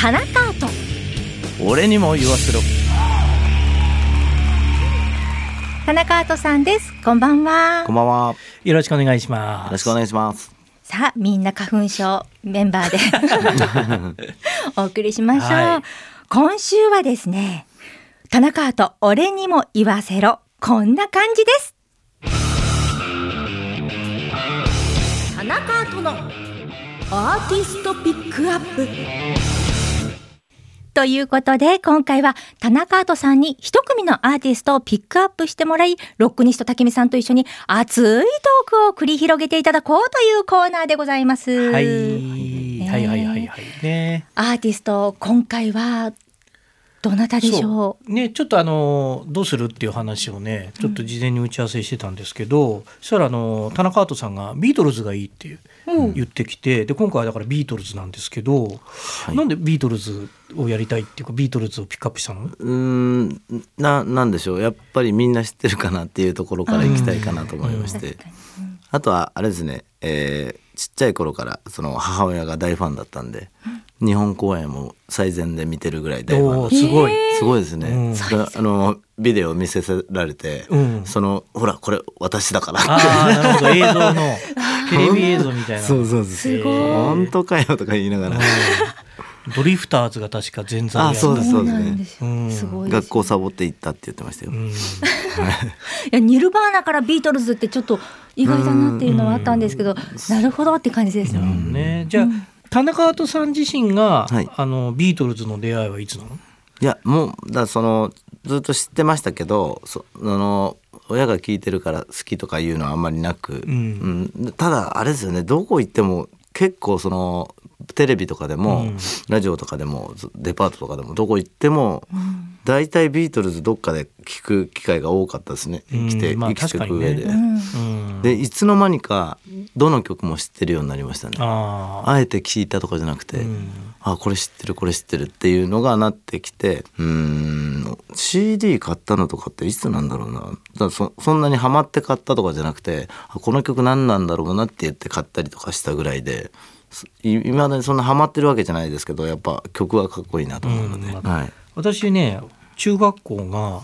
田中アート。 俺にも言わせろ。 田中アートさんです。こんばんは。 こんばんは。 よろしくお願いします。 よろしくお願いします。 さあ、みんな花粉症メンバーでお送りしましょう、はい、今週はですね、田中アート俺にも言わせろ、こんな感じです。田中アートのアーティストピックアップということで、今回は田中アートさんに一組のアーティストをピックアップしてもらい、ロックニスト竹見さんと一緒に熱いトークを繰り広げていただこうというコーナーでございます。 はい、はいはいはいはいね。 アーティスト、今回はどなたでしょうね。ちょっとどうするっていう話をね、ちょっと事前に打ち合わせしてたんですけど、そしたら田中アートさんがビートルズがいいって言ってきて、で今回はだからビートルズなんですけど、はい、なんでビートルズをやりたいっていうかビートルズをピックアップしたの？ なんでしょう、やっぱりみんな知ってるかなっていうところから行きたいかなと思いまして、あとはあれですね、ちっちゃい頃からその母親が大ファンだったんで、日本公演も最前で見てるぐらい大ファンだった。すごいですね、ビデオ見せられて、ほらこれ私だからなるほど、映像のテレビ映像みたいなそう本当かよとか言いながら、 ドリフターズが確か前座でやった。 そうですね、すごいです。学校サボって行ったって言ってましたよ、いやニルバーナからビートルズってちょっと意外だなっていうのはあったんですけど、なるほどって感じですね。 じゃあ、田中アートさん自身が、ビートルズの出会いはいつなの？ いやもうずっと知ってましたけど、親が聞いてるから好きとかいうのはあんまりなく、ただあれですよね、どこ行っても結構テレビとかでも、ラジオとかでもデパートとかでもどこ行っても、だいたいビートルズどっかで聞く機会が多かったですね、生きていく上で、でいつの間にかどの曲も知ってるようになりましたね。あえて聞いたとかじゃなくて、これ知ってるっていうのがなってきて、CD 買ったのとかっていつなんだろうな。だからそんなにハマって買ったとかじゃなくて、この曲何なんだろうなって言って買ったりとかしたぐらいで、今だにそんなハマってるわけじゃないですけど、やっぱ曲はかっこいいなと思うので、 私ね、中学校が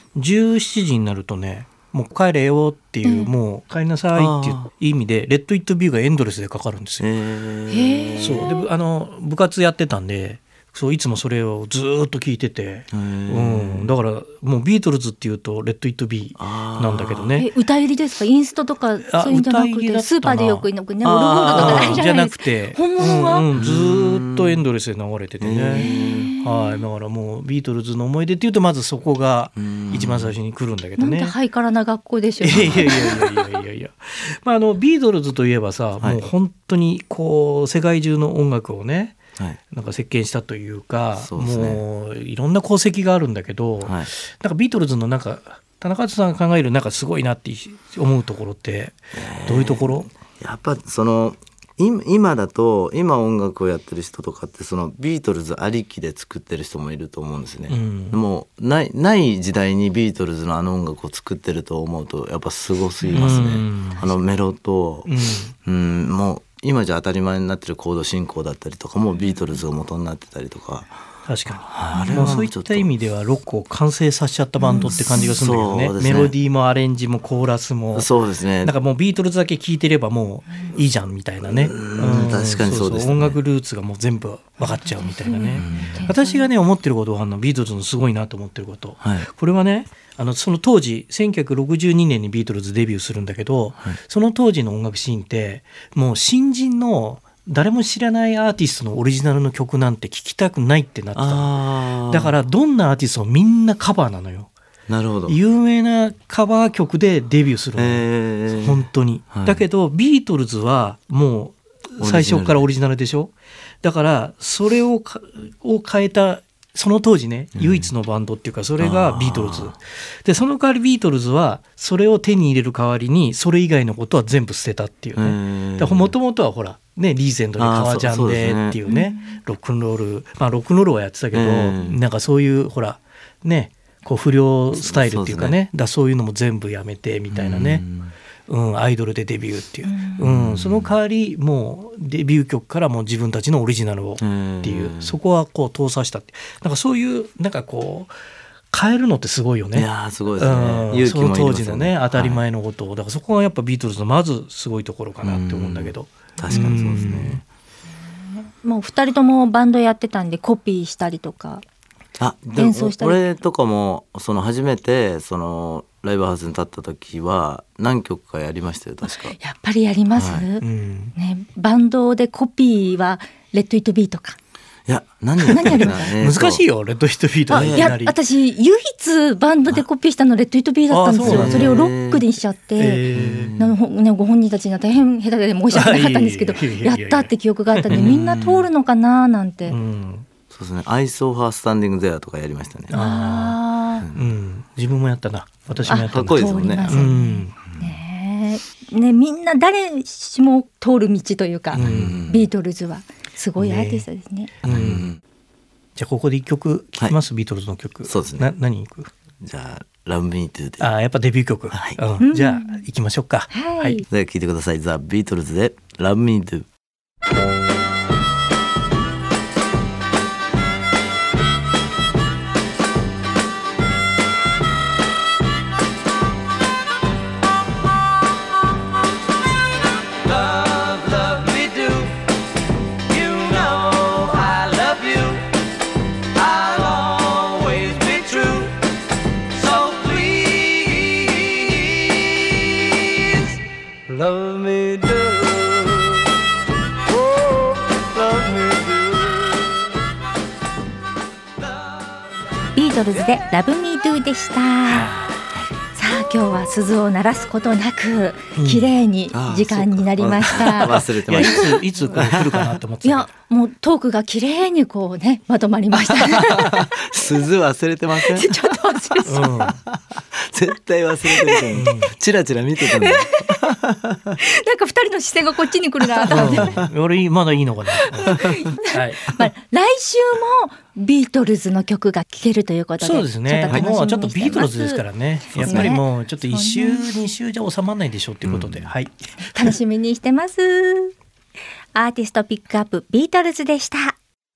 17時になるとね、もう帰れよっていう、もう帰りなさいっていう意味でレッド・イット・ビューがエンドレスでかかるんですよ。そうで、部活やってたんで、いつもそれをずっと聞いてて、だからもうビートルズっていうとレッド・イット・ビーなんだけどね。 歌入りですか？インストとかそういうんじゃなくて、スーパーでよくね、オルゴールとかないじゃないですか。 じゃなくて、 本物は、 ずっとエンドレスで流れててね、だからもうビートルズの思い出っていうと、まずそこが一番最初に来るんだけどね。 なんてハイカラな学校でしょう。 いやビートルズといえばさ、もう本当に世界中の音楽をね、なんか席巻したというか、もういろんな功績があるんだけど、なんかビートルズの田中さんが考えるなんかすごいなって思うところってどういうところ？ やっぱ今だと、今音楽をやってる人とかってビートルズありきで作ってる人もいると思うんですね、でもない時代にビートルズの音楽を作ってると思うと、やっぱすごすぎますね。メロと、もう今じゃ当たり前になってるコード進行だったりとかもビートルズが元になってたりとか、 確かに、そういった意味ではロックを完成させちゃったバンドって感じがするんだけどね、メロディーもアレンジもコーラスも、 そうですね、 なんかもうビートルズだけ聴いてればもういいじゃんみたいなね、 確かにそうですね。 音楽ルーツがもう全部分かっちゃうみたいなね、私がね思ってることはビートルズのすごいなと思ってること、これはね、その当時1962年にビートルズデビューするんだけど、その当時の音楽シーンってもう新人の誰も知らないアーティストのオリジナルの曲なんて聴きたくないってなってた。だからどんなアーティストもみんなカバーなのよ。 なるほど。 有名なカバー曲でデビューするの、本当に、だけどビートルズはもう最初からオリジナルでしょ。だからそれを変えた、その当時ね、唯一のバンドっていうか、それがビートルズで、その代わりビートルズはそれを手に入れる代わりにそれ以外のことは全部捨てたっていうね。もともとはほらね、リーゼントで革ジャンでっていうね、ロックンロール、ロックンロールはやってたけど、なんかそういうほらね、不良スタイルっていうかね、そういうのも全部やめてみたいなね、 アイドルでデビューっていう、その代わりもうデビュー曲からもう自分たちのオリジナルをっていう、そこはこう通させたって、なんかそういうなんかこう変えるのってすごいよね。 いやすごいですね、勇気もいりますよね。 その当時のね当たり前のことを、だからそこがやっぱビートルズのまずすごいところかなって思うんだけど、 確かにそうですね。 もう2人ともバンドやってたんでコピーしたりとか演奏したり。 俺とかもその初めてそのライブハウスに立った時は何曲かやりましたよ確か。 やっぱりやります、ね、バンドでコピーはレッド・イット・ビーとか。 いや何やるか難しいよレッド・イット・ビーとか。 いや私唯一バンドでコピーしたのレッド・イット・ビーだったんですよ。それをロックにしちゃって、ご本人たちには大変下手で申し訳なかったんですけどやったって記憶があったんでみんな通るのかななんて。 そうですね。I saw her standing there とかやりましたね。 自分もやったな。私もやったな。 かっこいいですもんね。 ね、みんな誰しも通る道というか、ビートルズはすごいアーティストですね。 じゃあここで一曲聴きます、ビートルズの曲。 そうですね。 何いく？ じゃあ Love Me To で。 やっぱデビュー曲。じゃあ行きましょうか。 はい。 では聴いてください。ザ・ビートルズで Love Me To。Love me do, oh, love me do。ビートルズで Love Me Do でした。さあ今日は鈴を鳴らすことなく綺麗に時間になりました。 忘れてました。 いつこう来るかなと思ってた。 いやもうトークが綺麗にこうねまとまりました。 鈴忘れてません？ ちょっと忘れてた。 絶対忘れてると思う。チラチラ見てたんだよ。 なんか2人の視線がこっちに来るなと思って。 俺まだいいのかな。 来週もビートルズの曲が聴けるということで。 そうですね。もうちょっとビートルズですからね。やっぱりもうちょっと1週2週じゃ収まらないでしょうということで、 楽しみにしてます。アーティストピックアップビートルズでした。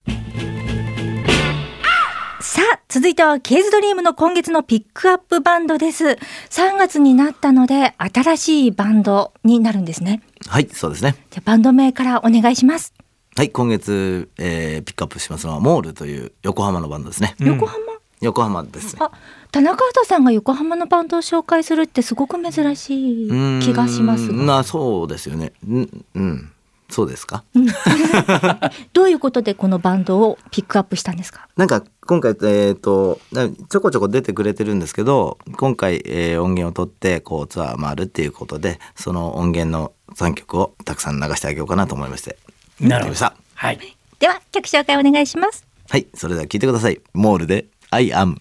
さあ続いてはケーズドリームの今月のピックアップバンドです。3月になったので新しいバンドになるんですね。 はいそうですね。 じゃあバンド名からお願いします。 はい今月、ピックアップしますのはモールという横浜のバンドですね。横浜ですね。 田中畑さんが横浜のバンドを紹介するってすごく珍しい気がしますが。 そうですよね。そうですか。 どういうことでこのバンドをピックアップしたんですか？ なんか今回ちょこちょこ出てくれてるんですけど今回、音源を取ってこうツアー回るっていうことでその音源の3曲をたくさん流してあげようかなと思いましてなるほど。 はい、では曲紹介お願いします。 はい、それでは聴いてください。モールで I am。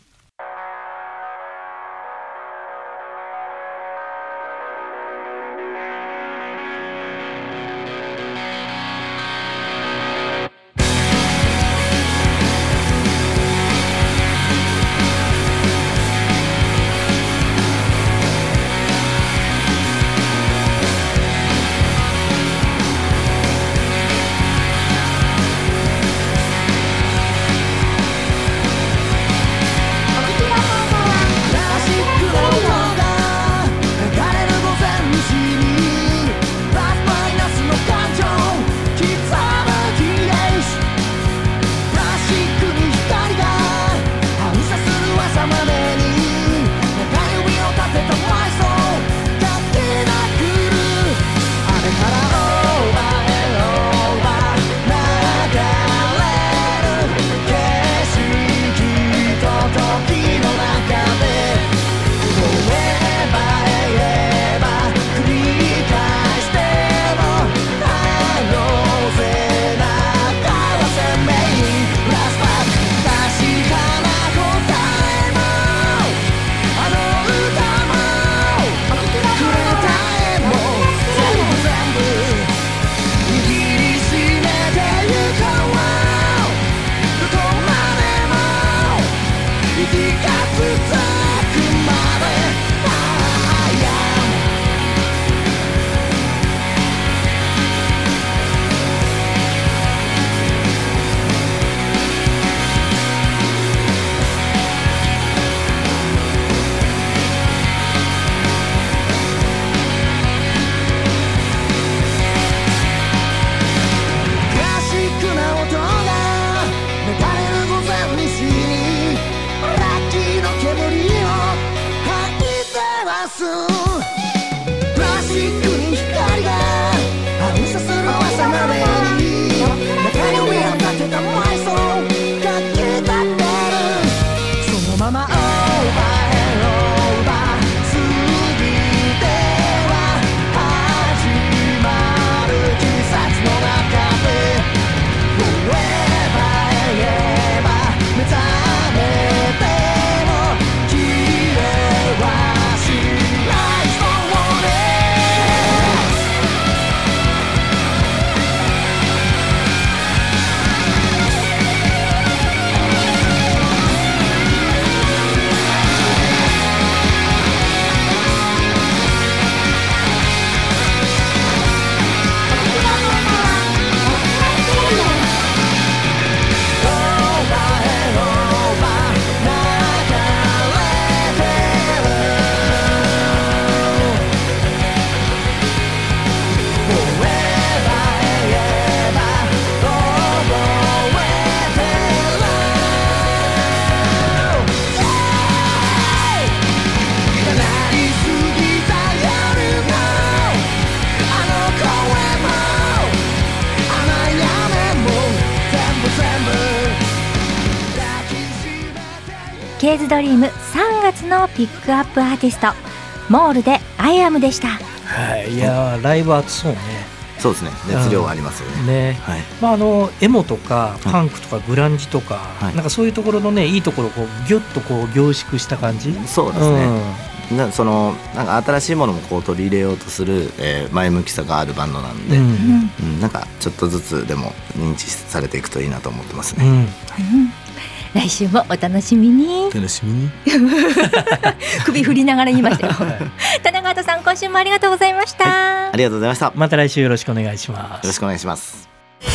ケーズドリーム3月のピックアップアーティスト、モールでアイアムでした。 はい、いやライブ熱そうね。 そうですね、熱量はありますよね。 はい、エモとかパンクとかグランジとか、なんかそういうところのねいいところをこうギュッとこう凝縮した感じ。 そうですね、なんか新しいものもこう取り入れようとする、前向きさがあるバンドなんで、なんかちょっとずつでも認知されていくといいなと思ってますね。 来週もお楽しみに。 楽しみに首振りながら言いましたよ。田中畑さん、今週もありがとうございました。 ありがとうございました。 また来週よろしくお願いします。 よろしくお願いします。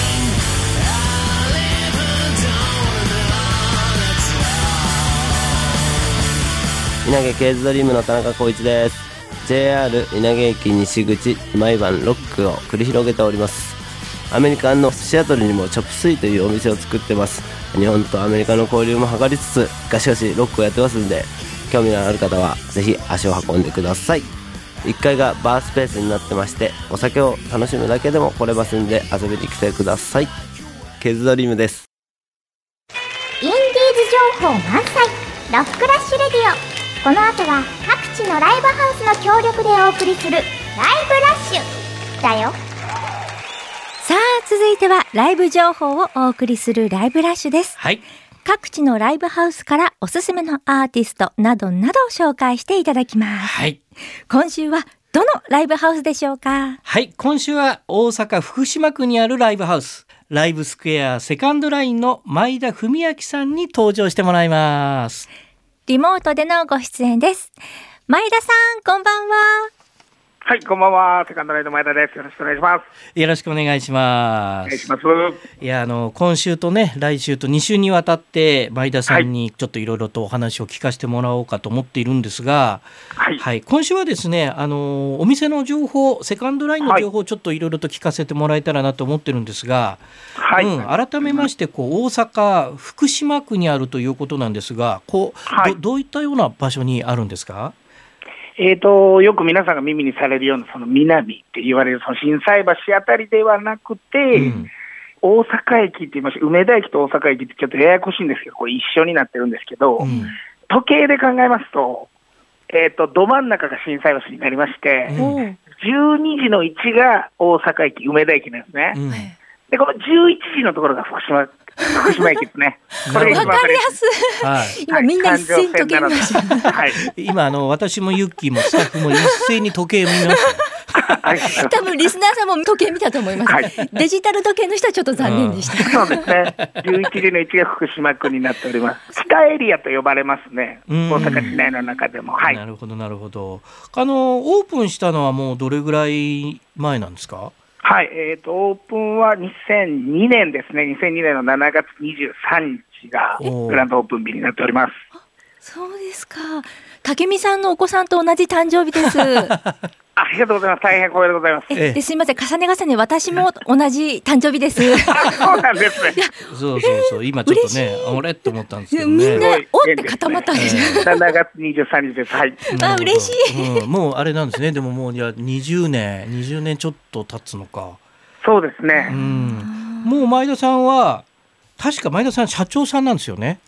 稲毛ケーズドリームの田中浩一です。 JR 稲毛駅西口毎晩ロックを繰り広げております。アメリカのシアトルにもチョップスイというお店を作ってます。日本とアメリカの交流も図りつつガシガシロックをやってますんで、興味のある方はぜひ足を運んでください。1階がバースペースになってまして、お酒を楽しむだけでも来れますんで遊びに来てください。ケーズドリームです。 インディーズ情報満載ロックラッシュレディオ。この後は各地のライブハウスの協力でお送りするライブラッシュだよ。 さあ続いてはライブ情報をお送りするライブラッシュです。 はい、 各地のライブハウスからおすすめのアーティストなどなどを紹介していただきます。 はい、 今週はどのライブハウスでしょうか？ はい、今週は大阪福島区にあるライブハウスライブスクエアセカンドラインの前田文明さんに登場してもらいます。 リモートでのご出演です。前田さん、こんばんは。 はい、こんばんは。セカンドラインの前田です。よろしくお願いします。 よろしくお願いします。 お願いします。 いや今週とね来週と2週にわたって前田さんにちょっといろいろとお話を聞かせてもらおうかと思っているんですが、はい、今週はですねお店の情報、セカンドラインの情報をちょっといろいろと聞かせてもらえたらなと思ってるんですが、改めまして大阪福島区にあるということなんですが、どういったような場所にあるんですか？ よく皆さんが耳にされるようなその南って言われるその心斎橋あたりではなくて、大阪駅って言いまして、梅田駅と大阪駅ってちょっとややこしいんですけど、これ一緒になってるんですけど、時計で考えますと、ど真ん中が心斎橋になりまして、12時の1が大阪駅、梅田駅なんですね。でこの11時のところが福島駅ですね。 これが一番わかりやすい。今みんな一斉に時計見ました。 今私もユッキーもスタッフも一斉に時計見ました。 多分リスナーさんも時計見たと思います。デジタル時計の人はちょっと残念でした。 そうですね。11時の1が福島区になっております。北エリアと呼ばれますね。大阪市内の中でも。 なるほどなるほど。オープンしたのはもうどれぐらい前なんですか？ はい、オープンは2002年ですね。2002年の7月23日がグランドオープン日になっております。 そうですか。武美さんのお子さんと同じ誕生日です。 ありがとうございます。大変光栄でございます。 ですいません、重ね私も同じ誕生日です。 そうなんですね。 そう今ちょっとねあれと思ったんですけどね。 みんなおって固まったんですよ。 7月23日です。はい。 嬉しい。 もうあれなんですね。でももう20年ちょっと経つのか。 そうですね。 もう前田さんは確か前田さん社長さんなんですよね。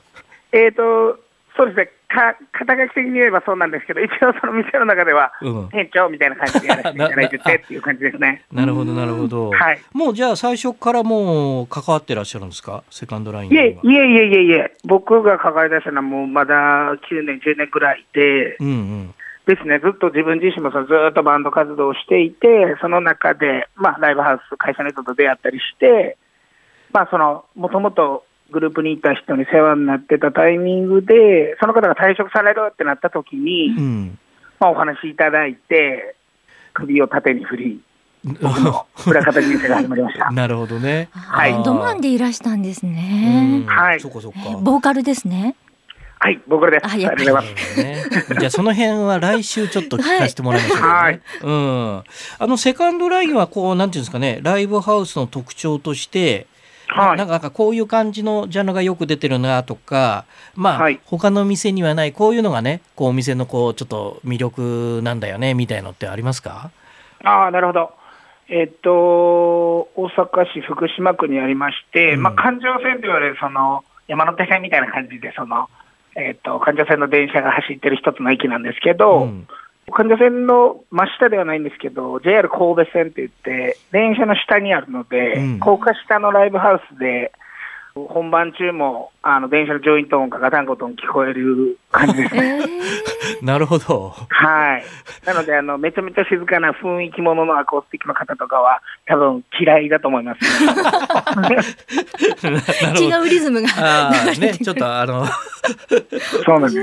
そうですね。肩書き的に言えばそうなんですけど、一応その店の中では店長みたいな感じでやらせていただいててっていう感じですね。 なるほどなるほど。もうじゃあ最初からもう関わってらっしゃるんですか？セカンドラインには。いえ僕が関わり出したのはもうまだ9年10年くらいで、ですね。ずっと自分自身もずっとバンド活動をしていて、その中でライブハウス会社の人と出会ったりして、もともとグループにいた人に世話になってたタイミングで、その方が退職されるってなった時に、お話いただいて、首を縦に振り、僕の裏方人生が始まりました。 なるほどね。 バンドマンでいらしたんですね。 そこ。 ボーカルですね。 はい、ボーカルです。ありがとうございます。 じゃあその辺は来週ちょっと聞かせてもらいましょうね。セカンドラインはなんていうんですかね、ライブハウスの特徴として、なんかこういう感じのジャンルがよく出てるなとか、他の店にはないこういうのがね、お店のちょっと魅力なんだよねみたいのってありますか？ なるほど。大阪市福島区にありまして、環状線と言われるその山手線みたいな感じで環状線の電車が走ってる一つの駅なんですけど、環状線の真下ではないんですけど、JR 神戸線って言って、電車の下にあるので、高架下のライブハウスで、本番中も電車のジョイント音がガタンゴトン聞こえる感じですね。 なるほど。 はい。なのでめちゃめちゃ静かな雰囲気もののアコースティックの方とかは多分嫌いだと思います、 違うリズムがね、ちょっとそうなんです。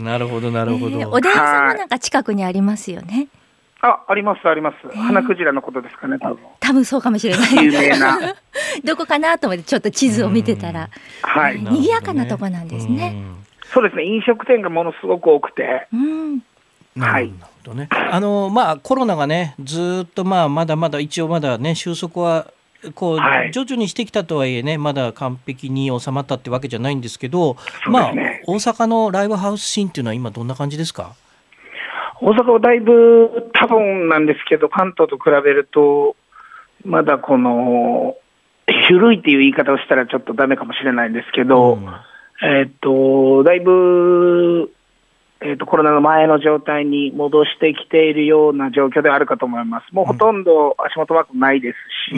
なるほどなるほど。 おでんさんもなんか近くにありますよね。 ありますあります。花クジラのことですかね、 多分そうかもしれない。 有名などこかなと思ってちょっと地図を見てたら、賑やかなとこなんですね。 そうですね、飲食店がものすごく多くて、 なるほどね。コロナがねずっとまだまだ一応まだね収束はこう徐々にしてきたとはいえね、まだ完璧に収まったってわけじゃないんですけど、大阪のライブハウスシーンっていうのは今どんな感じですか？ 大阪はだいぶ多分なんですけど、関東と比べるとまだこの古いっていう言い方をしたらちょっとダメかもしれないんですけど、だいぶ、コロナの前の状態に戻してきているような状況ではあるかと思います。もうほとんど足元ワークないですし、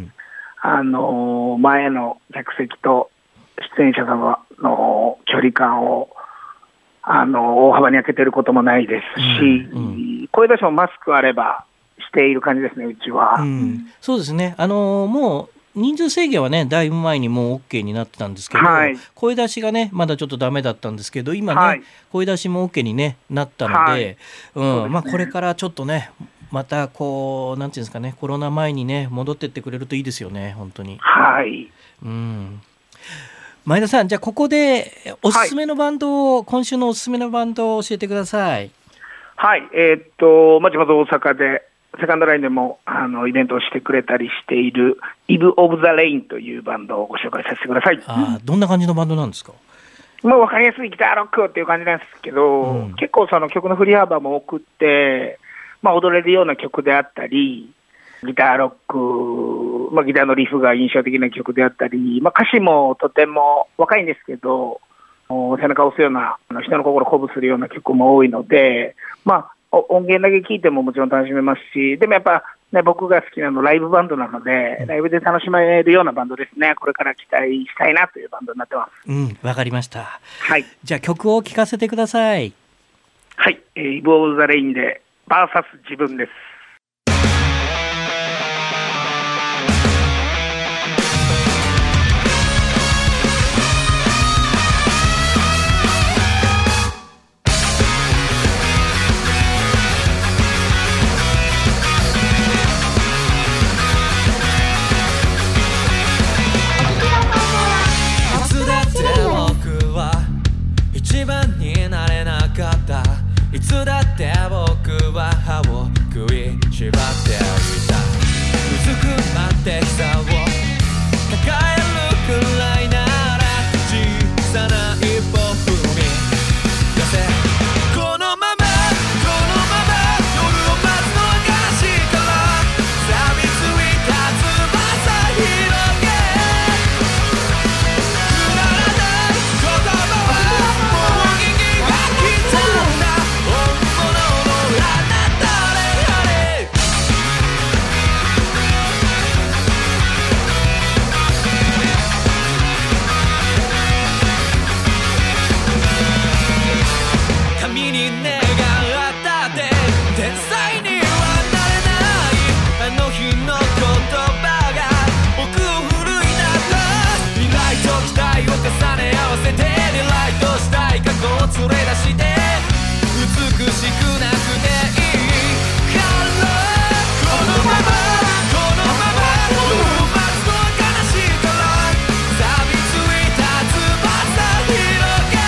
前の客席と出演者様の距離感を大幅に開けてることもないですし、声出しもマスクあればしている感じですね、うちは。 そうですね。もう人数制限はねだいぶ前にもう OK になってたんですけど、声出しがねまだちょっとダメだったんですけど、今ね、声出しも OK に、ね、なったので、これからちょっとねまたこうなんていうんですかね、コロナ前にね戻ってってくれるといいですよね、本当に。前田さん、じゃあここでおすすめのバンドを、今週のおすすめのバンドを教えてください。 はい、まず大阪でセカンドラインでもイベントをしてくれたりしているイブ・オブ・ザ・レインというバンドをご紹介させてください。 どんな感じのバンドなんですか？ 分かりやすいギターロックっていう感じなんですけど、結構その曲の振り幅も多くって、踊れるような曲であったり、ギターロック、ギターのリフが印象的な曲であったり、歌詞もとても若いんですけど、背中を押すような、人の心を鼓舞するような曲も多いので、音源だけ聴いてももちろん楽しめますし、でもやっぱ、ね、僕が好きなのライブバンドなので、ライブで楽しめるようなバンドですね。これから期待したいなというバンドになってます。 わかりました。 はい。 じゃあ曲を聴かせてください。 はい。イブ・オブ・ザ・レインでバーサス自分です。 いつだって僕は歯を食いしばっていた。うずくまって膝を抱えるくらいなら小さな一歩踏み出せ。このまま夜を待つのは悲しいから錆びついた翼広げ、くだらない言葉はもう耳が来ちゃうんだ。連れ出して美しくなくていいからこのまま夜を待つのは悲しいから錆びついた翼広げ、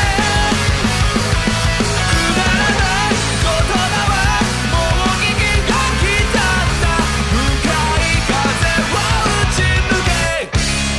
くだらない言葉はもう耳が来たんだ。深い風を打ち抜け。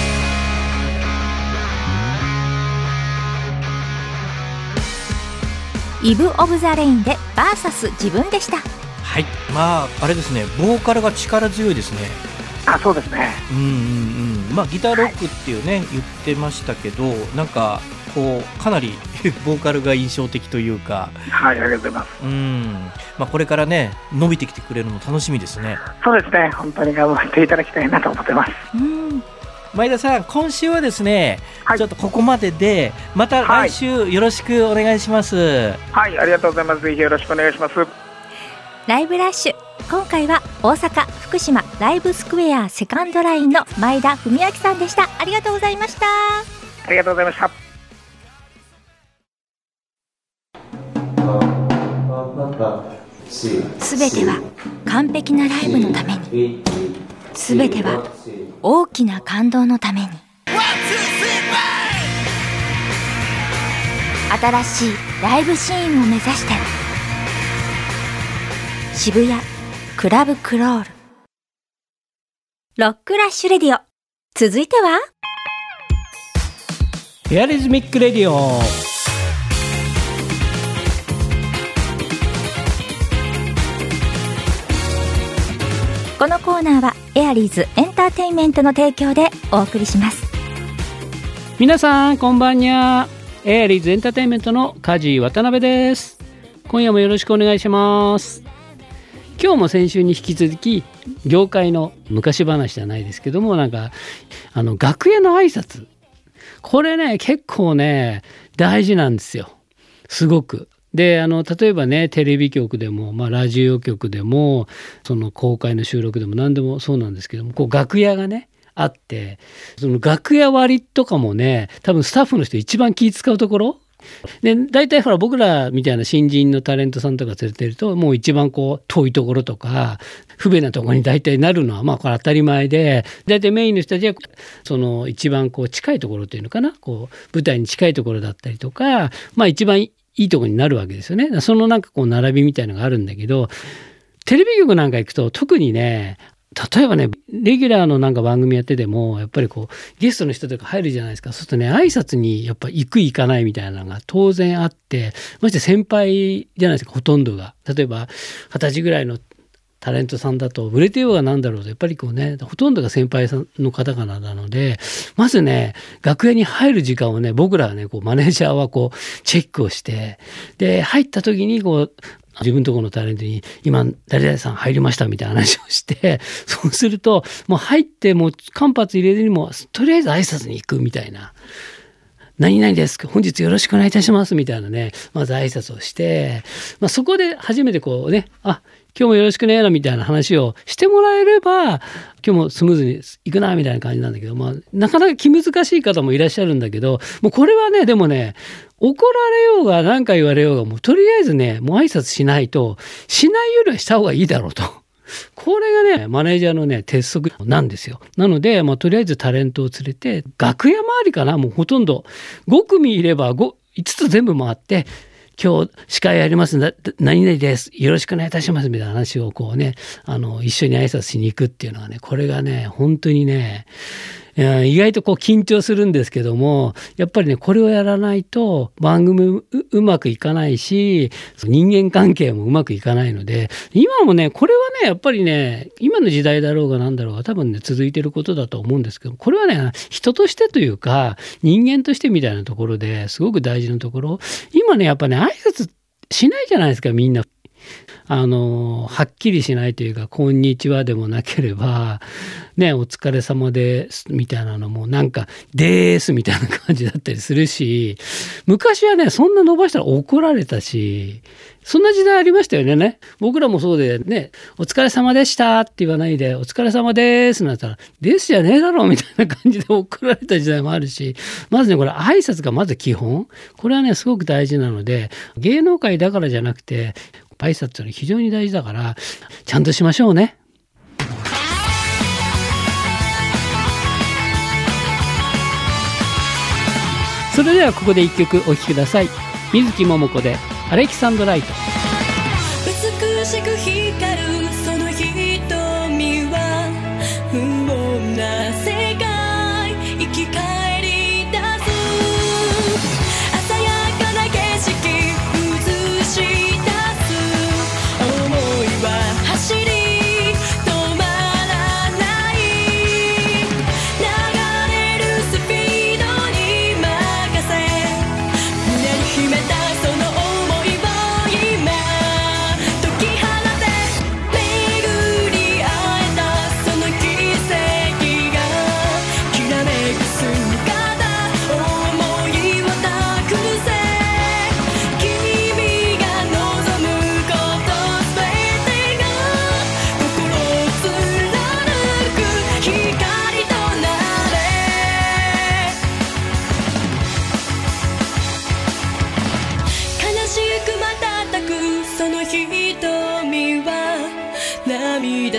イブ・オブ・ザ・レインでバーサス自分でした。 はい、あれですね、ボーカルが力強いですね。 そうですね。 ギターロックっていうね、言ってましたけど、なんかこうかなりボーカルが印象的というか。 はい、ありがとうございます。 これからね伸びてきてくれるの楽しみですね。 そうですね、本当に頑張っていただきたいなと思ってます。 前田さん、今週はですね、 はい、 ちょっとここまでで、また来週よろしくお願いします。 はい、ありがとうございます。ぜひよろしくお願いします。 ライブラッシュ、今回は大阪福島ライブスクエアセカンドラインの前田文明さんでした。ありがとうございました。 ありがとうございました。 すべては完璧なライブのために、すべては大きな感動のために。新しいライブシーンを目指して、渋谷クラブクロール、ロックラッシュレディオ。続いてはエアリズミックレディオ。 このコーナーはエアリーズエンターテインメントの提供でお送りします。 皆さんこんばんにゃ。エアリーズエンターテインメントの梶渡辺です。今夜もよろしくお願いします。今日も先週に引き続き業界の昔話じゃないですけども、楽屋の挨拶、これね結構ね大事なんですよ、すごく。で例えばねテレビ局でも、ラジオ局でも、その公開の収録でも何でもそうなんですけども、こう楽屋がねあって、その楽屋割とかもね多分スタッフの人一番気使うところで、大体ほら僕らみたいな新人のタレントさんとか連れてると、もう一番こう遠いところとか不便なところに大体なるのはこれ当たり前で、大体メインの人たちはその一番こう近いところというのかな、こう舞台に近いところだったりとか、一番いいところになるわけですよね。そのこう並びみたいなのがあるんだけど、テレビ局なんか行くと特にね、例えばねレギュラーの番組やっててもやっぱりこうゲストの人とか入るじゃないですか。そうするとね挨拶にやっぱ行く行かないみたいなのが当然あって、まして先輩じゃないですか、ほとんどが。例えば20歳ぐらいのタレントさんだと売れてようがなんだろうとやっぱりこうねほとんどが先輩さんの方々なので、まずね楽屋に入る時間をね僕らはねこうマネージャーはこうチェックをして、で入った時にこう自分のところのタレントに今誰々さん入りましたみたいな話をして、そうするともう入ってもう間髪入れずにもとりあえず挨拶に行くみたいな、何々です本日よろしくお願いいたしますみたいなね、まず挨拶をして、そこで初めてこうね、今日もよろしくねみたいな話をしてもらえれば今日もスムーズにいくなみたいな感じなんだけど、なかなか気難しい方もいらっしゃるんだけど、もうこれはねでもね怒られようが何か言われようがもうとりあえずねもう挨拶しないと、しないよりはした方がいいだろうと。これがねマネージャーのね鉄則なんですよ。なのでとりあえずタレントを連れて楽屋周りかな、もうほとんど5組いれば 5つ全部回って、今日司会やります何々ですよろしくお願いいたしますみたいな話をこうね一緒に挨拶しに行くっていうのはね、これがね本当にね意外とこう緊張するんですけども、やっぱりねこれをやらないと番組うまくいかないし、人間関係もうまくいかないので、今もねこれはねやっぱりね今の時代だろうがなんだろうが多分ね続いてることだと思うんですけど、これはね人としてというか人間としてみたいなところですごく大事なところ。今ねやっぱね挨拶しないじゃないですかみんな。はっきりしないというか、こんにちはでもなければね、お疲れ様ですみたいなのもですみたいな感じだったりするし、昔はねそんな伸ばしたら怒られたし、そんな時代ありましたよね。僕らもそうでね、お疲れ様でしたって言わないでお疲れ様ですなんて言ったらですじゃねえだろみたいな感じで怒られた時代もあるし、まずねこれ挨拶がまず基本、これはねすごく大事なので、芸能界だからじゃなくて挨拶ってのは非常に大事だからちゃんとしましょうね。それではここで一曲お聴きください。水木桃子でアレキサンドライト。 美しく光るその瞳は無穏な世界生き返り出す、鮮やかな景色映し出す、想いは走り止まらない、流れるスピードに任せ胸に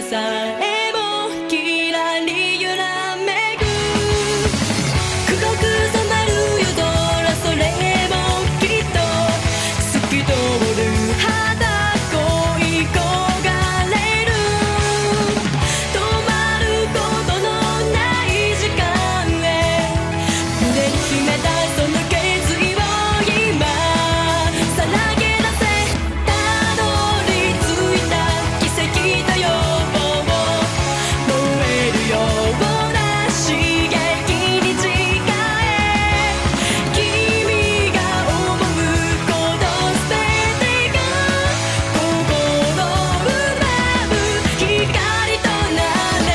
でさえもきらり揺らめく黒く染まる夜空それもきっと透き通る肌恋焦がれる止まることのない時間へ胸に秘めたその決意を今さらけ出せたどり着いた奇跡のよう燃えるような刺激に近え君が思うことすべてが心奪う光となれ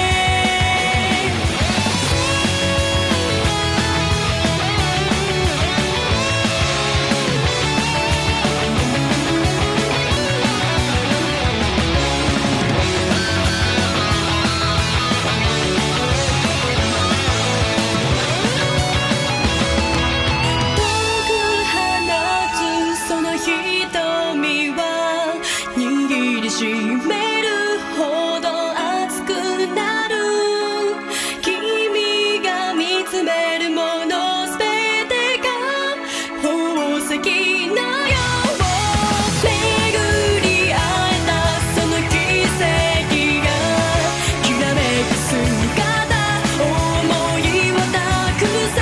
遠く放つその瞳は握りしめるほど熱くなる君が見つめるものすべてが宝石のよう巡り会えたその奇跡がきらめく姿思いを託せ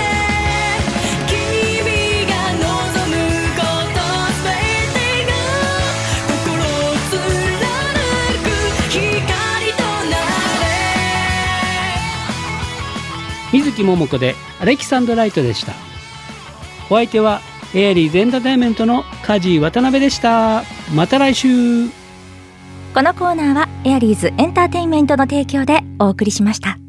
君が望むことすべてが心を貫く光となれ水木桃子でアレキサンドライトでした。お相手はエアリーズエンターテインメントの梶渡辺でした。また来週。 このコーナーはエアリーズエンターテインメントの提供でお送りしました。